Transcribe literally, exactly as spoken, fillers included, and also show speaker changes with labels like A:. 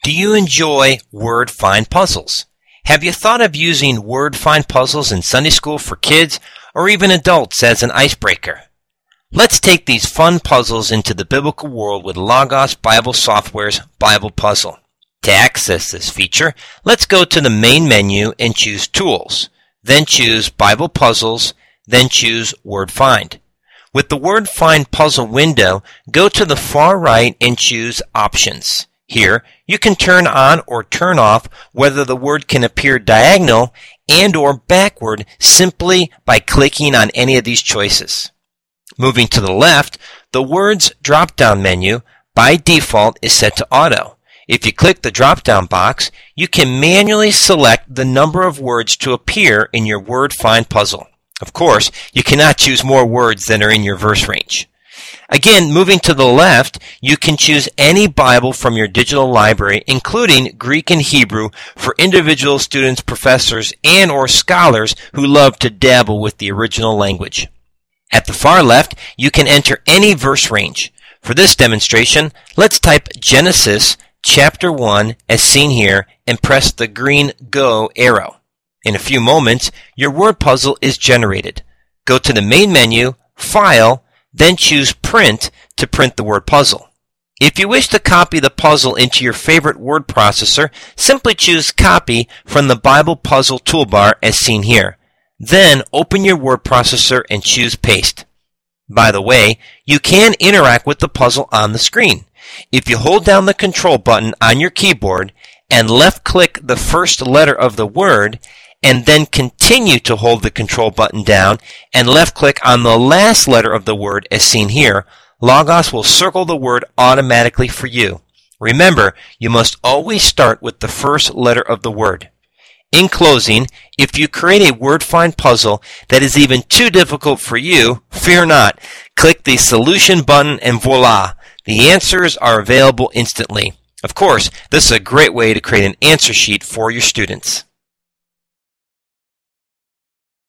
A: Do you enjoy word find puzzles? Have you thought of using word find puzzles in Sunday school for kids or even adults as an icebreaker? Let's take these fun puzzles into the biblical world with Logos Bible Software's Bible Puzzle. To access this feature, let's go to the main menu and choose Tools, then choose Bible Puzzles, then choose Word Find. With the Word Find puzzle window, go to the far right and choose Options. Here, you can turn on or turn off whether the word can appear diagonal and or backward simply by clicking on any of these choices. Moving to the left, the Words drop-down menu by default is set to Auto. If you click the drop-down box, you can manually select the number of words to appear in your word find puzzle. Of course, you cannot choose more words than are in your verse range. Again, moving to the left, you can choose any Bible from your digital library, including Greek and Hebrew, for individual students, professors, and or scholars who love to dabble with the original language. At the far left, you can enter any verse range. For this demonstration, let's type Genesis chapter one as seen here and press the green Go arrow. In a few moments, your word puzzle is generated. Go to the main menu, File, then choose Print to print the word puzzle. If you wish to copy the puzzle into your favorite word processor, simply choose Copy from the Bible Puzzle toolbar as seen here. Then open your word processor and choose Paste. By the way, you can interact with the puzzle on the screen. If you hold down the Control button on your keyboard and left-click the first letter of the word, and then continue to hold the Control button down and left-click on the last letter of the word as seen here, Logos will circle the word automatically for you. Remember, you must always start with the first letter of the word. In closing, if you create a word find puzzle that is even too difficult for you, fear not. Click the Solution button and voila! The answers are available instantly. Of course, this is a great way to create an answer sheet for your students.